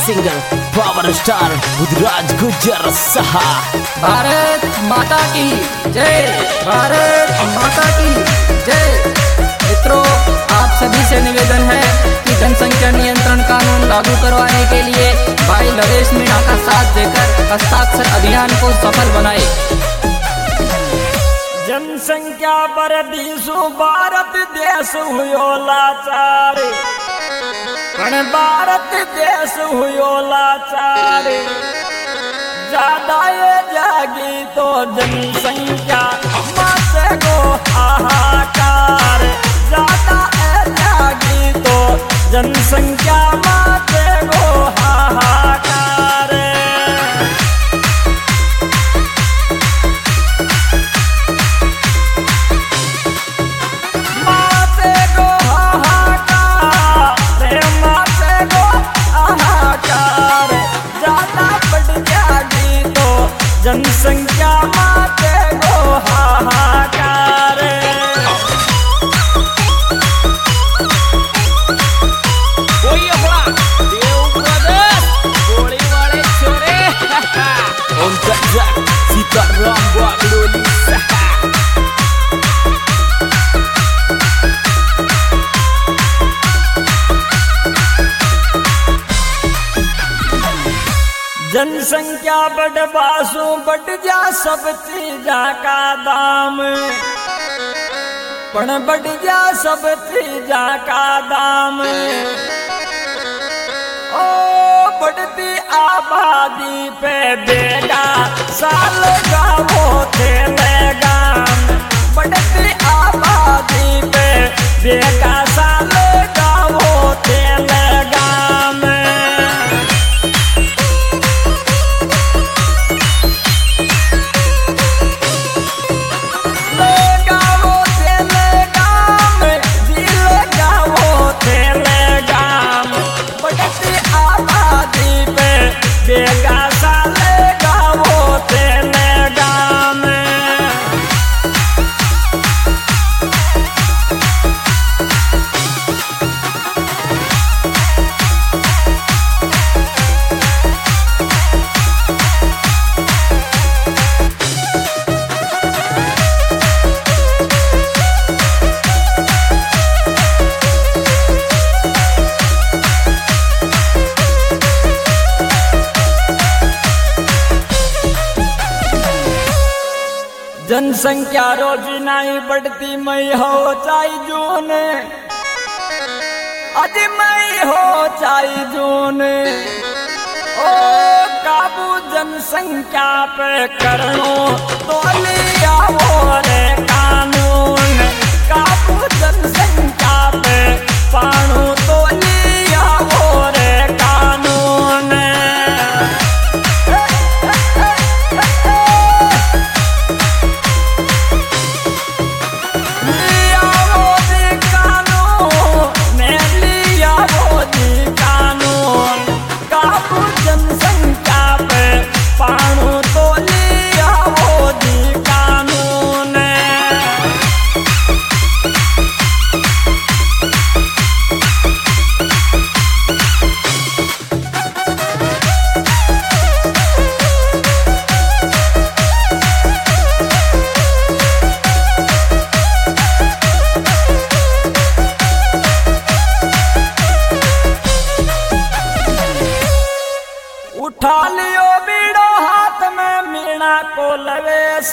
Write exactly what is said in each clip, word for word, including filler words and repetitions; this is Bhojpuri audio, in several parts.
सिंगर पावर स्टार बुधराज गुजर सहा। भारत माता की जय, भारत माता की जय। मित्रों, आप सभी से निवेदन है कि जनसंख्या नियंत्रण कानून लागू करवाने के लिए भाई नरेश मीणा का साथ देकर हस्ताक्षर अभियान को सफल बनाए। जनसंख्या पर दिसो भारत देश हुयो लाचार, पण भारत देश हुयो लाचार। ज्यादा ये जागी तो जनसंख्या मासे गो हाहाकार। ज्यादा ये जागी तो जनसंख्या मासे गो हाहाकार। मासे गो हाहाकार, मासे गो हाहाकार। ज्यादा बढ़ जागी तो जनसंख्या माते गो हाहाकार। कोई अपना देव ब्रदर्स गोली वाले छोरे ओम कजा सीताराम बागडोली सहा। जनसंख्या बढ़ बासु बढ़ जा सब चीजा का दाम, पण बढ़ जा सब चीजा का दाम। ओ बढ़ती आबादी पे बेटा साल गावो थे लगाम। बढ़ती आबादी पे बेटा साल गावो थे लगाम। बेगा साले गावो तेले गाम। जनसंख्या रोज नहीं बढ़ती, मैं हो चाहे जून। अज मैं हो चाहे जून। ओ काबू जनसंख्या पे करनो तो लिया वो रे कानून। काबू जनसंख्या पे पानो तो लिया वो रे कानून। उठा लियो बीड़ो हाथ में मीणा को लवेश,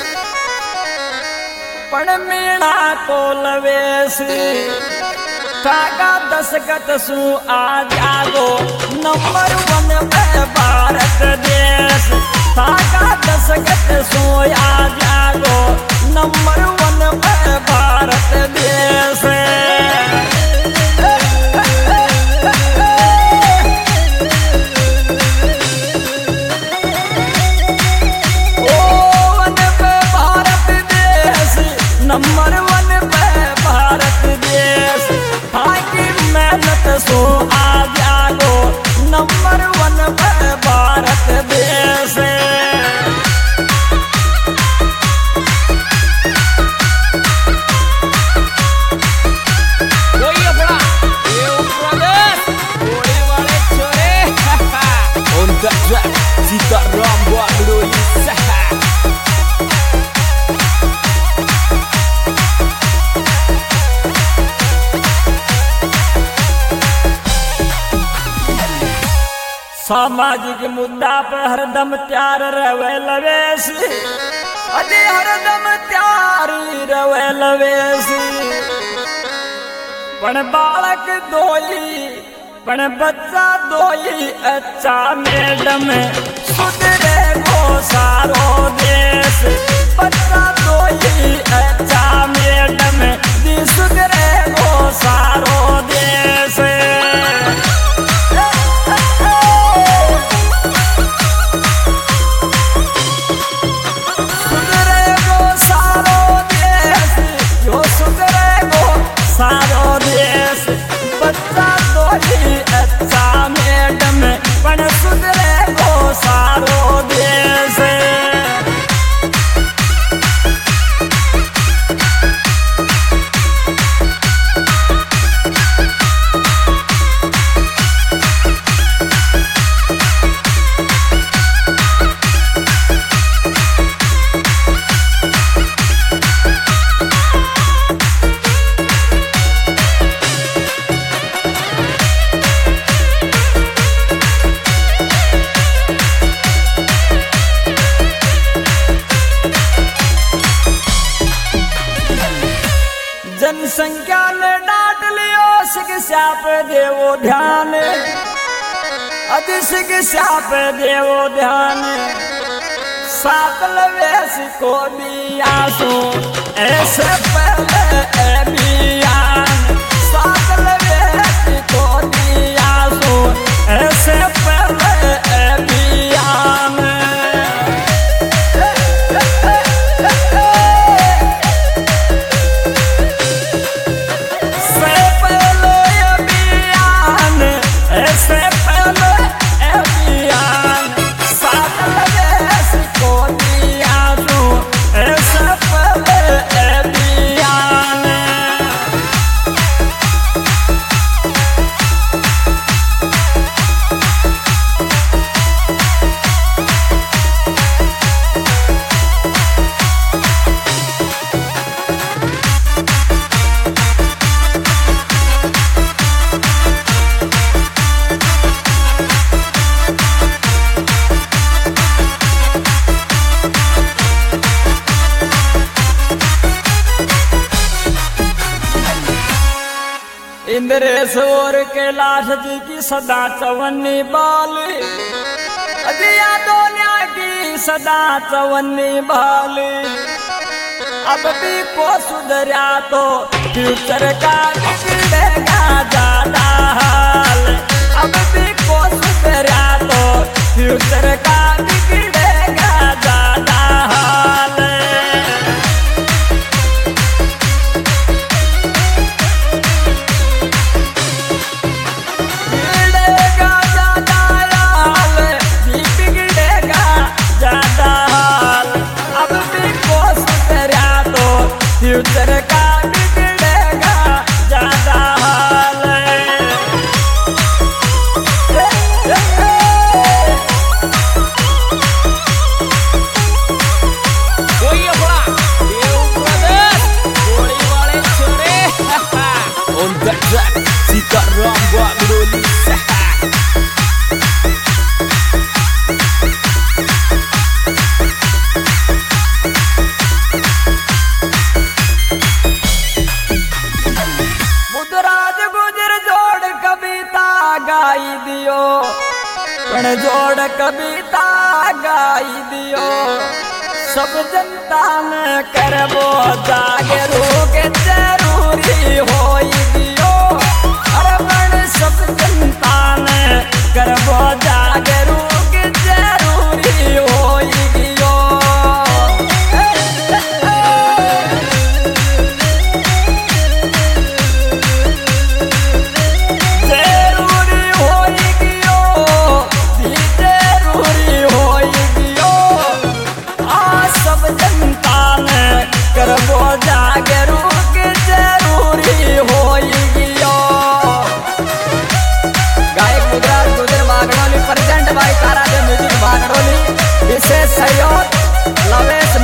पण मीणा को लवेश। कागा दशगत सु आ जागो नंबर वन पे भारत देश। कागा दशगत सु आ जागो नंबर वन पे भारत देश। नंबर वन पे भारत देश। आगे मेहनत सो आ जागो नंबर वन पे भारत देश। सामाजिक मुद्दा पे हरदम त्यार रवे लवेश, अजी हरदम त्यारी रवे लवेश। पण बालक दोई पण बच्चा दोई अच्छा मैडम सुधरे गो सारो देश। बच्चा दोई अच्छा मैडम दी सुधरे गो सारो देश। सुधरे गो सारो देश, यो सुधरे गो सारो देश। बच्चा दोई अच्छा मैडम पण सुधरे गो सारो देश। जनसंख्या ने डांट लियो शिक्षा पे देवो ध्यान, अति शिक्षा पे देवो ध्यान। सातलवेश को दिया सो ऐसे पहले अभियान। सातलवेश को दिया सो ऐसे पहले अभियान। ऐसे पहले अभियान सातलवेश को दिया तू, ऐसे पहले अभियान। इंद्रेश और कैलाश जी की सदा चवन्नी बाल, अजिया दोनिया की सदा चवन्नी बाल। अब भी को सुधरा तो फ्यूचर का बिगड़ेगा ज्यादा हाल। अब भी को सुधरा तो फ्यूचर का बिगड़ेगा ज्यादा हाल। फ्यूचर का बिगड़ेगा ज्यादा हाल। कोई अपना देव ब्रदर गोली वाले छोरे on the track Sitaram Bagdoli. गाई दियो पण जोड़ कविता गाई दियो। सब जनता ने करबो जागरूक जरूरी होई दियो। अरे पण सब जनता ने करबो जागरूक जरूरी होई दियो। करबो जागरूक जरूरी होई गियो। गायक गुजरात गुजर Bagdoli present by Tara the music Bagdoli. विशेष सहयोग लवेश